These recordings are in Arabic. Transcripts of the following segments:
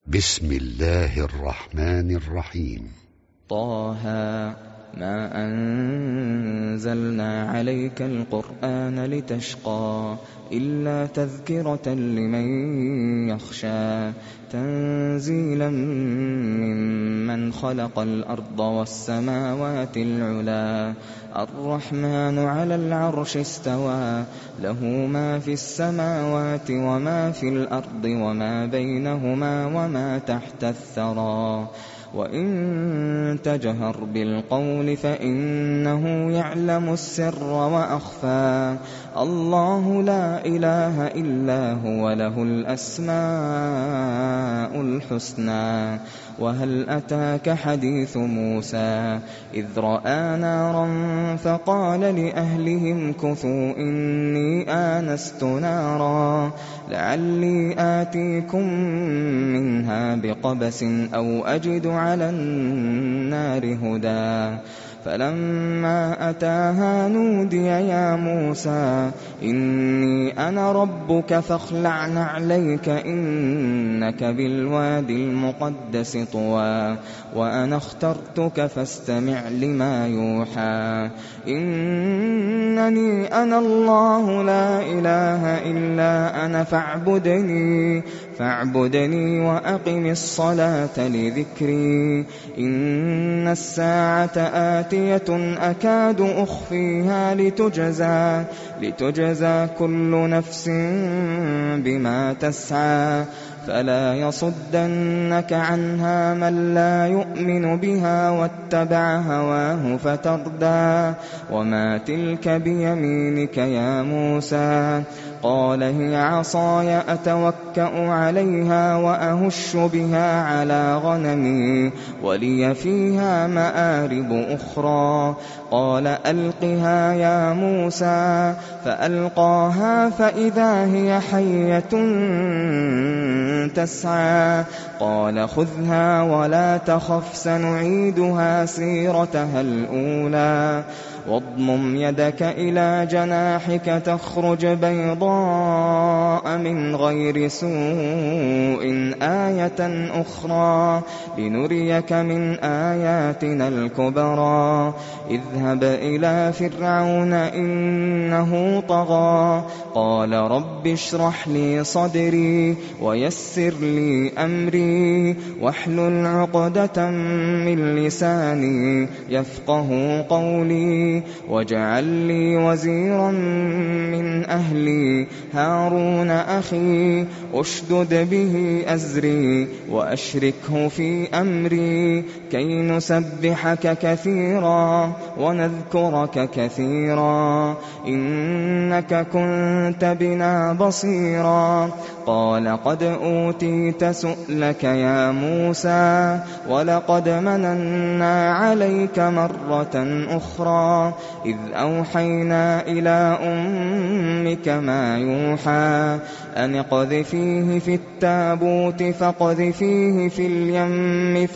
بسم الله الرحمن الرحيم. طه ما أنزلنا عليك القرآن لتشقى إلا تذكرة لمن يخشى تنزيلا ممن خلق الأرض والسماوات العلا الرحمن على العرش استوى له ما في السماوات وما في الأرض وما بينهما وما تحت الثرى وإن تجهر بالقول فإنه يعلم السر وأخفى الله لا إله إلا هو له الأسماء الحسنى وهل أتاك حديث موسى إذ رأى نارا فقال لأهلهم كثوا إني آنست نارا لعلي آتيكم منها بقبس أو أجد على النار هدى فلما أتاها نودي يا موسى إني أنا ربك فاخلع نعليك إنك بالوادي المقدس طوى وأنا اخترتك فاستمع لما يوحى إنني أنا الله لا إله إلا أنا فاعبدني وأقم الصلاة لذكري إن الساعة آتية أكاد أخفيها لتجزى كل نفس بما تسعى فلا يصدنك عنها من لا يؤمن بها واتبع هواه فتردى وما تلك بيمينك يا موسى قال هي عصاي أتوكأ عليها وأهش بها على غنمي ولي فيها مآرب أخرى قال ألقها يا موسى فألقاها فإذا هي حية تسعى قال خذها ولا تخف سنعيدها سيرتها الأولى واضمم يدك إلى جناحك تخرج بيضاء من غير سوء آية أخرى لنريك من آياتنا الكبرى اذهب إلى فرعون إنه طغى قال رب اشرح لي صدري ويسر لي أمري واحلل عقدة من لساني يفقه قولي واجعل لي وزيرا من أهلي هارون أخي أشدد به أزري وأشركه في أمري كي نسبحك كثيرا ونذكرك كثيرا إنك كنت بنا بصيرا قال قد أوتيت سؤلك يا موسى ولقد مننا عليك مرة أخرى إذ أوحينا إلى أمك ما يوحى أن اقذفيه في التابوت فاقذفيه في اليم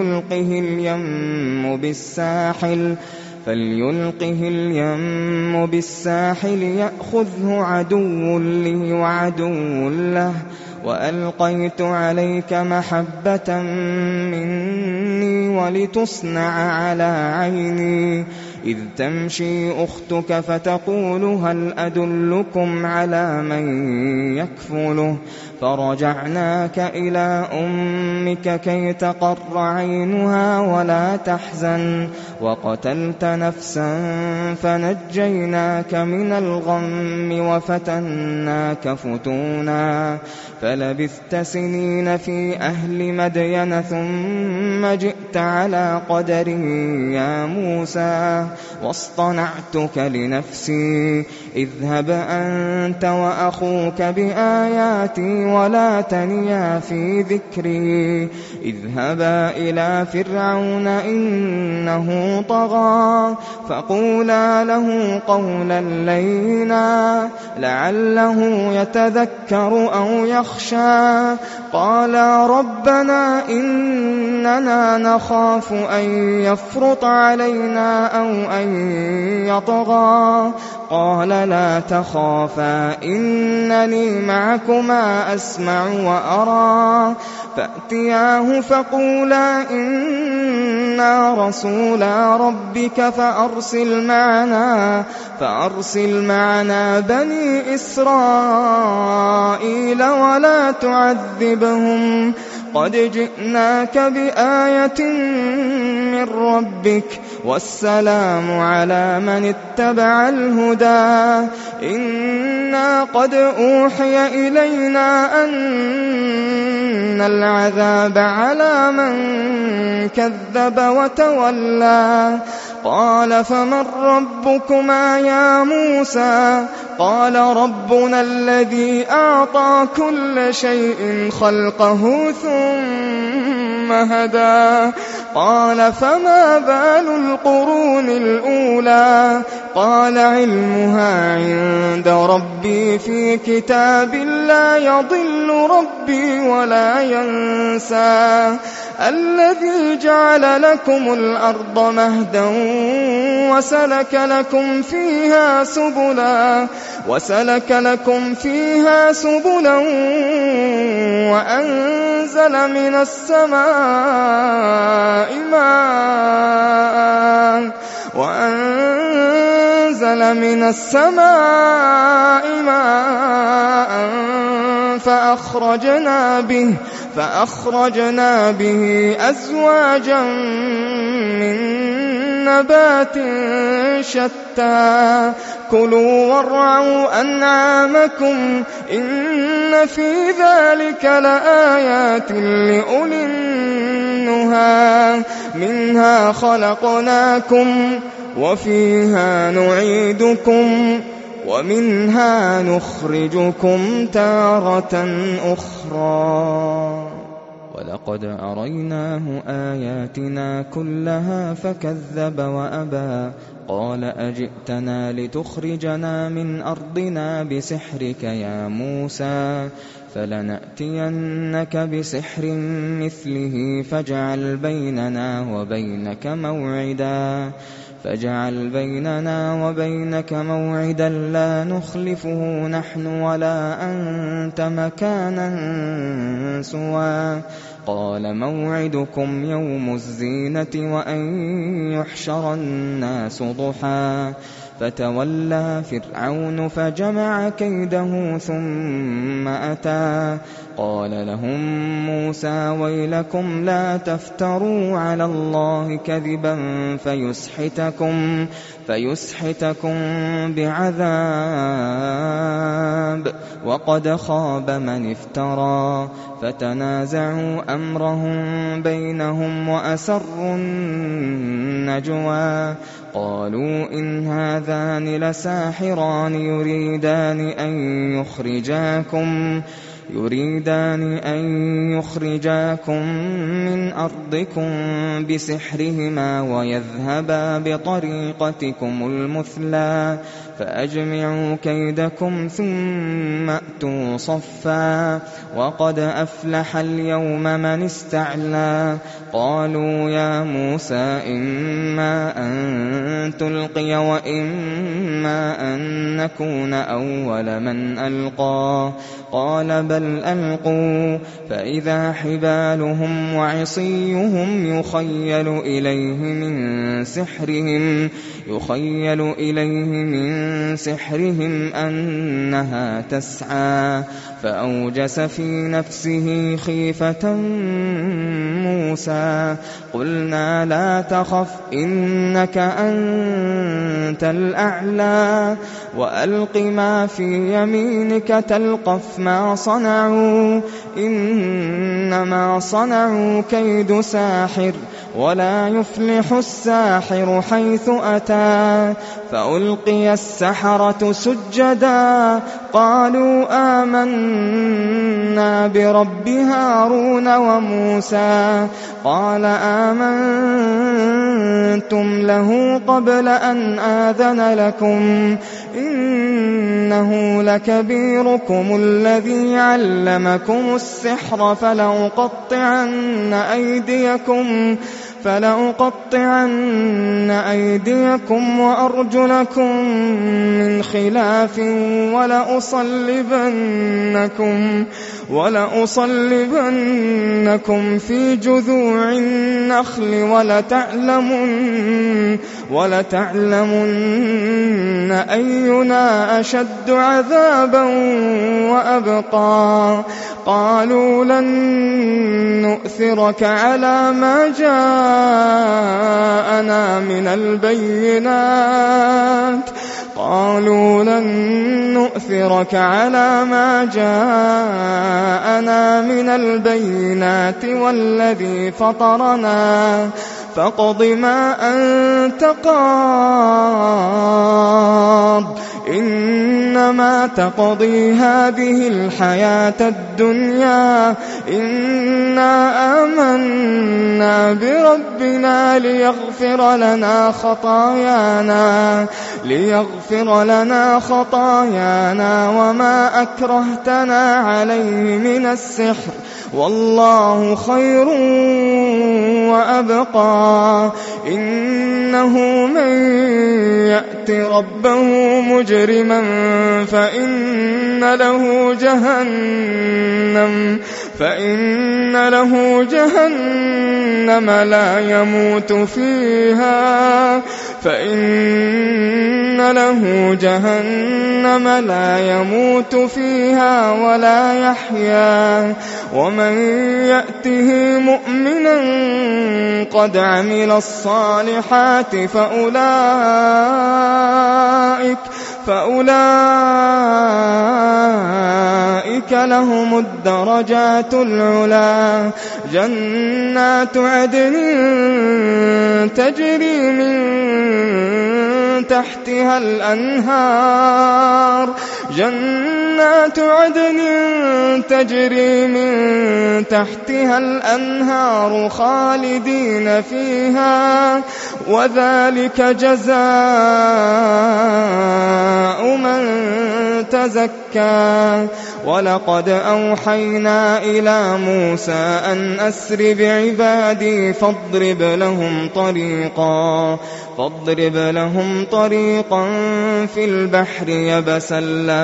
فليلقه اليم بالساحل يأخذه عدو لي وعدو له وألقيت عليك محبة مني ولتصنع على عيني إذ تمشي أختك فتقول هل أدلكم على من يكفله فرجعناك إلى أمك كي تقر عينها ولا تحزن وقتلت نفسا فنجيناك من الغم وفتناك فتونا فلبثت سنين في أهل مدين ثم جئت على قدري يا موسى واصطنعتك لنفسي اذهب أنت وأخوك بآياتي ولا تنيا في ذكري اذهبا إلى فرعون إنه طغى فقولا له قولا لينا لعله يتذكر أو يخشى قالا ربنا إننا نخاف أن يفرط علينا أو أن يطغى قال لا تخافا إنني معكما وأسمع وأرى فأتياه فقولا إنا رسولا ربك فأرسل معنا بني إسرائيل ولا تعذبهم قد جئناك بآية من ربك والسلام على من اتبع الهدى إنا قد أوحي إلينا أن العذاب على من كذب وتولى قال فمن ربكما يا موسى قال ربنا الذي أعطى كل شيء خلقه ثم هدى قال فما بال القرون الأولى قال علمها عند ربي في كتاب لا يضل ربي ولا ينسى الذي جعل لكم الأرض مهدا وسلك لكم فيها سبلا وأنزل من السماء ماء فأخرجنا به أزواجا من نبات شتى كلوا وارعوا أنعامكم إن في ذلك لآيات لأولي النهى منها خلقناكم وفيها نعيدكم ومنها نخرجكم تارة أخرى ولقد أريناه آياتنا كلها فكذب وأبى قال أجئتنا لتخرجنا من أرضنا بسحرك يا موسى فلنأتينك بسحر مثله فاجعل بيننا وبينك موعدا لا نخلفه نحن ولا أنت مكانا سوى قال موعدكم يوم الزينة وأن يحشر الناس ضحى فتولى فرعون فجمع كيده ثم أتى قال لهم موسى ويلكم لا تفتروا على الله كذبا فيسحتكم بعذاب وقد خاب من افترى فتنازعوا أمرهم بينهم وأسروا النجوى قالوا إن هذان لساحران يريدان أن يخرجاكم من أرضكم بسحرهما ويذهبا بطريقتكم المثلى فأجمعوا كيدكم ثم أتوا صفا وقد أفلح اليوم من استعلى قالوا يا موسى إما أن تلقي وإما أن نكون أول من ألقى قال بل ألقوا فإذا حبالهم وعصيهم يخيل إليه من سحرهم أنها تسعى فأوجس في نفسه خيفة موسى قلنا لا تخف إنك أنت الأعلى وألق ما في يمينك تلقف ما صنعوا إنما صنعوا كيد ساحر ولا يفلح الساحر حيث أتى فألقي السحرة سجدا قالوا آمنا برب هارون وموسى قال آمنتم له قبل أن آذن لكم إنه لكبيركم الذي علمكم السحر فلأقطعن أيديكم وأرجلكم من خلاف ولأصلبنكم في جذوع النخل ولتعلمن أينا أشد عذابا وأبقى. قالوا لن نؤثرك على ما جاءنا من البينات والذي فطرنا فاقض ما أنت قاض إنما تقضي هذه الحياة الدنيا إنا آمنا بربنا ليغفر لنا خطايانا وما أكرهتنا عليه من السحر والله خير وأبقى. إنه من يأت ربه مجرما فإن له جهنم لا يموت فيها ولا يحيا. ومن يأته مؤمنا قد عمل الصالحات فأولئك لهم الدرجات العلى جنات عدن تجري من تحتها الأنهار خالدين فيها وذلك جزاء من تزكى. ولقد أوحينا إلى موسى أن أسر بعبادي فاضرب لهم طريقا في البحر يبسا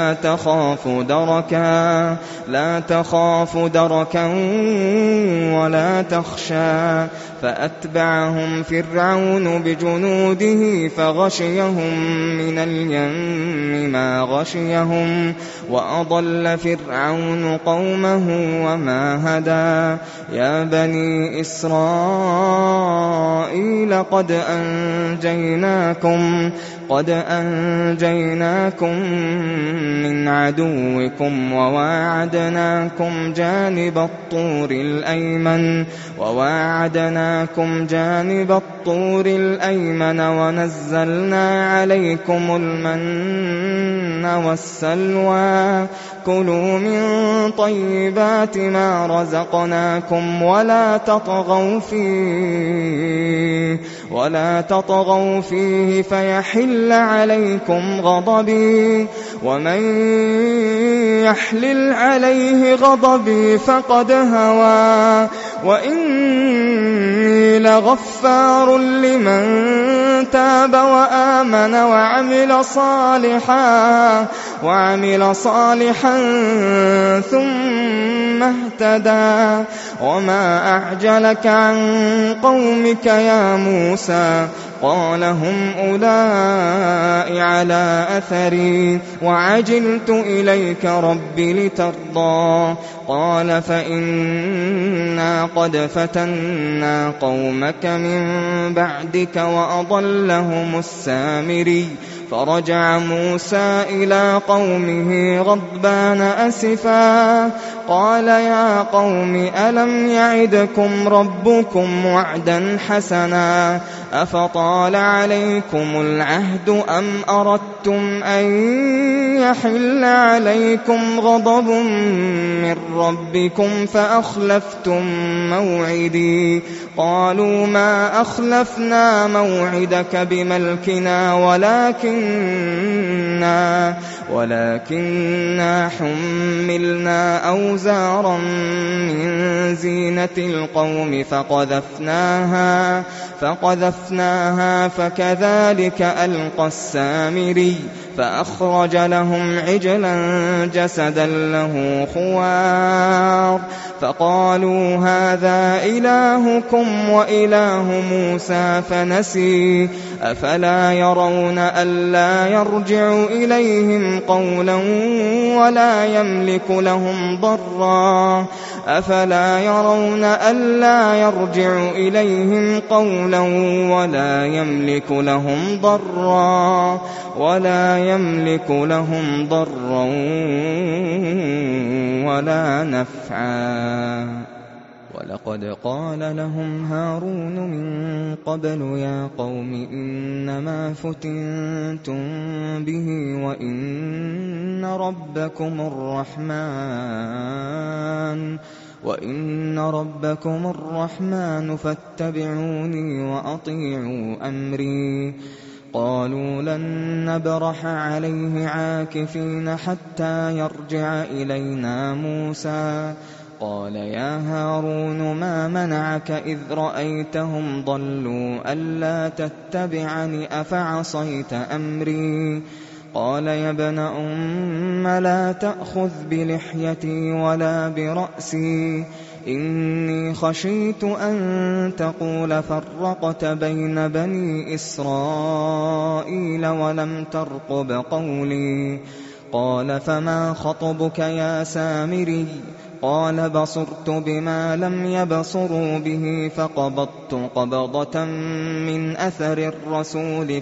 لا تخاف دركا ولا تخشى. فأتبعهم فرعون بجنوده فغشيهم من اليم ما غشيهم وأضل فرعون قومه وما هدى. يا بني إسرائيل قد أنجيناكم من عدوكم وواعدناكم جانب الطور الأيمن ونزلنا عليكم المن والسلوى. كلوا من طيبات ما رزقناكم ولا تطغوا فيه فيحل عليكم غضبي ومن يحلل عليه غضبي فقد هوى. وإني لغفار لمن تاب وآمن وعمل صالحا ثم اهتدى. وما أعجلك عن قومك يا موسى؟ قال هم أولئك على أثري وعجلت إليك رب لترضى. قال فإنا قد فتنا قومك من بعدك وأضلهم السامري. فرجع موسى إلى قومه غضبان أسفا قال يا قوم ألم يعدكم ربكم وعدا حسنا أفطال عليكم العهد أم أردتم أن يحل عليكم غضب من ربكم فأخلفتم موعدي قالوا ما أخلفنا موعدك بملكنا ولكننا حملنا أوزارا من زينة القوم فقذفناها فكذلك ألقى السامري فأخرج لهم عجلا جسدا له خوار فقالوا هذا إلهكم وإله موسى فنسي أفلا يرون ألا يرجع إليهم قولا ولا يملك لهم ضرا ولا نفعا ولقد قال لهم هارون من قبل يا قوم إنما فتنتم به وإن ربكم الرحمن فاتبعوني وأطيعوا أمري قالوا لن نبرح عليه عاكفين حتى يرجع إلينا موسى قال يا هارون ما منعك إذ رأيتهم ضلوا ألا تتبعني أفعصيت أمري قال يا ابن أم لا تأخذ بلحيتي ولا برأسي إني خشيت أن تقول فرقت بين بني إسرائيل ولم ترقب قولي قال فما خطبك يا سامري قال بصرت بما لم يبصروا به فقبضت قبضة من أثر الرسول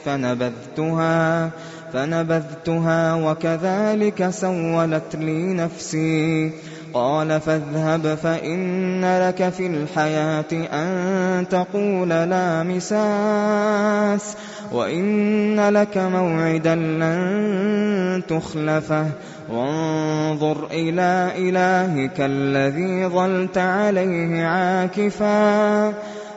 فنبذتها وكذلك سولت لي نفسي قال فاذهب فإن لك في الحياة أن تقول لا مساس وإن لك موعدا لن تخلفه وانظر إلى إلهك الذي ظلت عليه عاكفا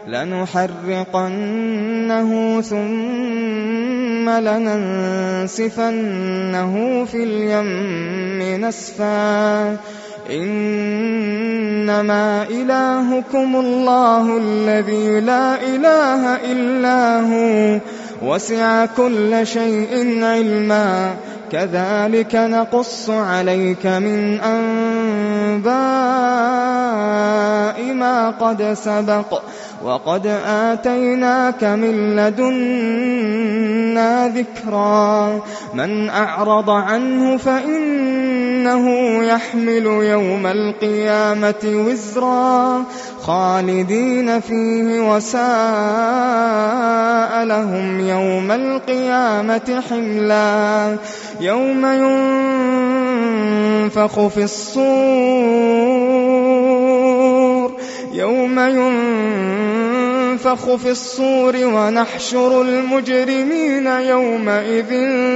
لنحرقنه ثم لننسفنه في اليم نسفا إنما إلهكم الله الذي لا إله إلا هو وسع كل شيء علما كذلك نقص عليك من أنباء ما قد سبق وقد آتيناك من لدنا ذكرا من أعرض عنه فإنه يحمل يوم القيامة وزرا خالدين فيه وساء لهم يوم القيامة حملا يوم ينفخ في الصور ونحشر المجرمين يومئذ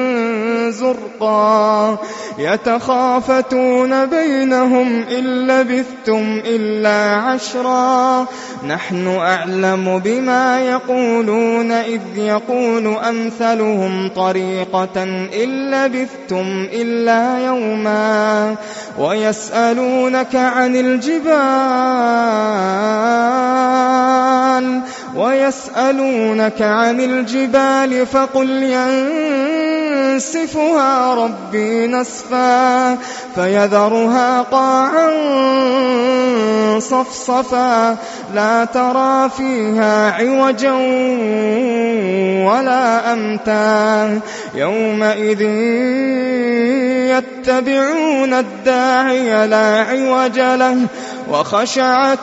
زرقا يتخافتون بينهم إن لبثتم إلا عشرا نحن أعلم بما يقولون إذ يقول أمثلهم طريقة إن لبثتم إلا يوما ويسألونك عن الجبال فقل ينسفها ربي نسفا فيذرها قاعا صفصفا لا ترى فيها عوجا ولا أمتا يومئذ يتبعون الداعي لا عوج له وخشعت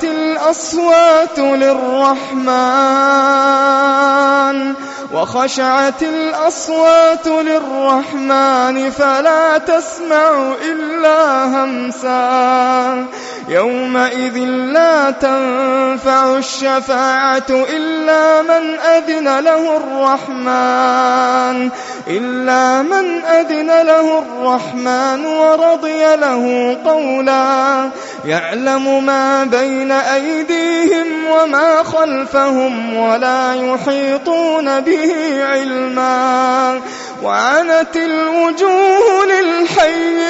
الأصوات للرحمن فلا تسمع إلا همسا يومئذ لا تنفع الشفاعة إلا من أذن له الرحمن ورضي له قولا يعلم ما بين أيديهم وما خلفهم ولا يحيطون به علما وعنت الوجوه للحي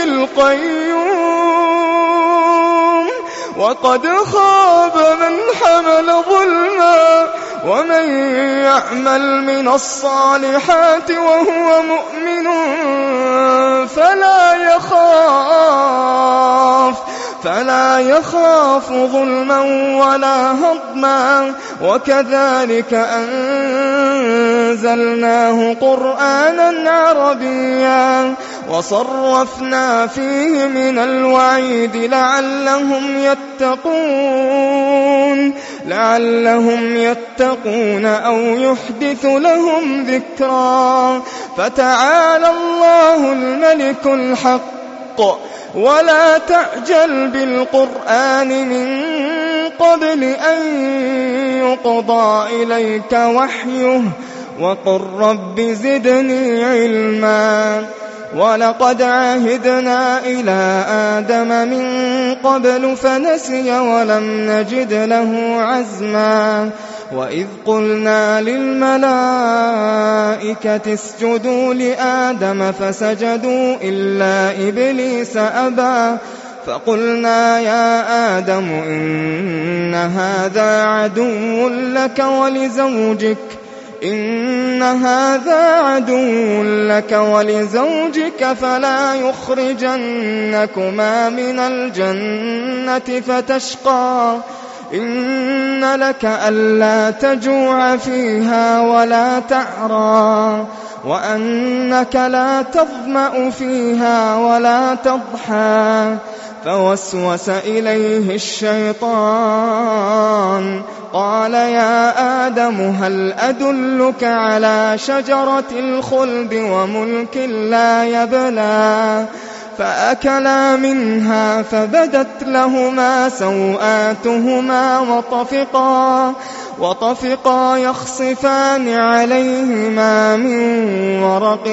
القيوم وقد خاب من حمل ظلما ومن يعمل من الصالحات وهو مؤمن فلا يخاف ظلما ولا هضما وكذلك أنزلناه قرآنا عربيا وصرفنا فيه من الوعيد لعلهم يتقون أو يحدث لهم ذكرا فتعالى الله الملك الحق ولا تعجل بالقرآن من قبل أن يقضى إليك وحيه وقل رب زدني علما ولقد عهدنا إلى آدم من قبل فنسي ولم نجد له عزما وإذ قلنا للملائكة اسجدوا لآدم فسجدوا إلا إبليس أبى فقلنا يا آدم إن هذا عدو لك ولزوجك فلا يخرجنكما من الجنة فتشقى إن لك ألا تجوع فيها ولا تعرى وأنك لا تظمأ فيها ولا تضحى فوسوس إليه الشيطان قال يا آدم هل أدلك على شجرة الخلد وملك لا يبلى فأكلا منها فبدت لهما سوآتهما وطفقا يخصفان عليهما من ورق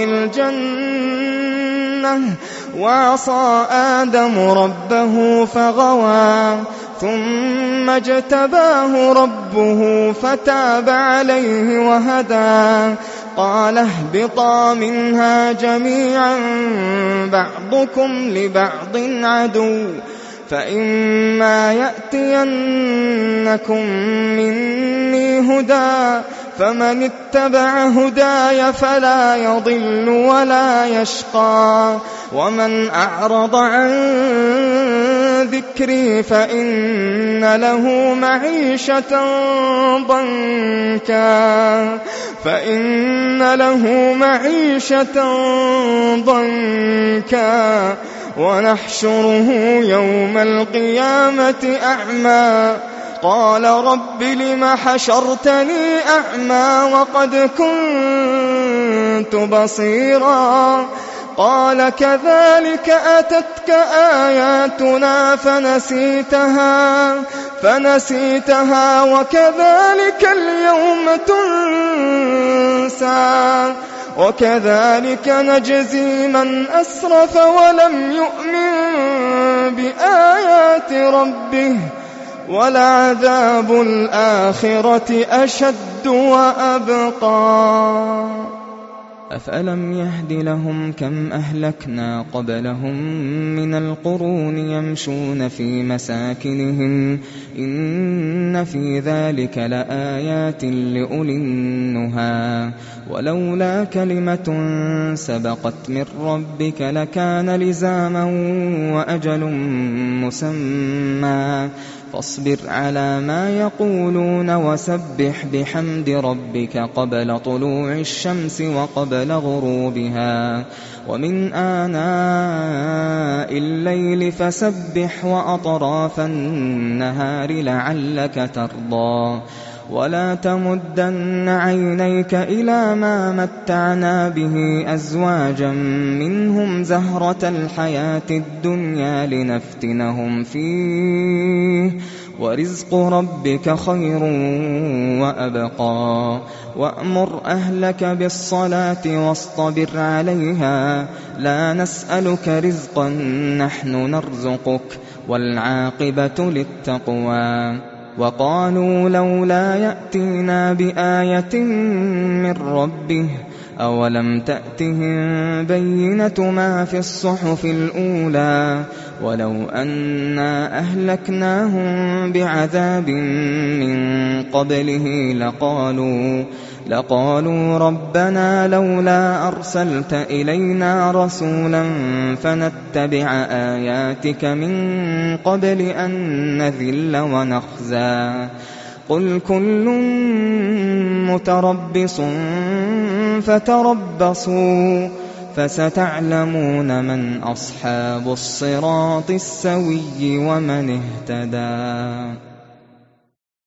الجنة وعصى آدم ربه فغوى ثم اجتباه ربه فتاب عليه وهدى قال اهبطا منها جميعا بعضكم لبعض عدو فإما يأتينكم مني هدى فمن اتبع هداي فلا يضل ولا يشقى ومن أعرض عن ذكري فإن له معيشة ضنكا ونحشره يوم القيامة أعمى قال رب لم حشرتني أعمى وقد كنت بصيرا قال كذلك أتتك آياتنا فنسيتها وكذلك اليوم تنسى وكذلك نجزي من أسرف ولم يؤمن بآيات ربه ولعذاب الآخرة أشد وأبقى أفألم يهد لهم كم أهلكنا قبلهم من القرون يمشون في مساكنهم إن في ذلك لآيات لأولي النهى ولولا كلمة سبقت من ربك لكان لزاما وأجل مسمى فاصبر على ما يقولون وسبح بحمد ربك قبل طلوع الشمس وقبل غروبها ومن آناء الليل فسبح وأطراف النهار لعلك ترضى ولا تمدن عينيك إلى ما متعنا به أزواجا منهم زهرة الحياة الدنيا لنفتنهم فيه ورزق ربك خير وأبقى وأمر أهلك بالصلاة واصطبر عليها لا نسألك رزقا نحن نرزقك والعاقبة للتقوى وقالوا لولا يأتينا بآية من ربه أولم تأتهم بينة ما في الصحف الأولى ولو أنا أهلكناهم بعذاب من قبله لقالوا ربنا لولا أرسلت إلينا رسولا فنتبع آياتك من قبل أن نذل ونخزى قل كل متربص فتربصوا فستعلمون من أصحاب الصراط السوي ومن اهتدى.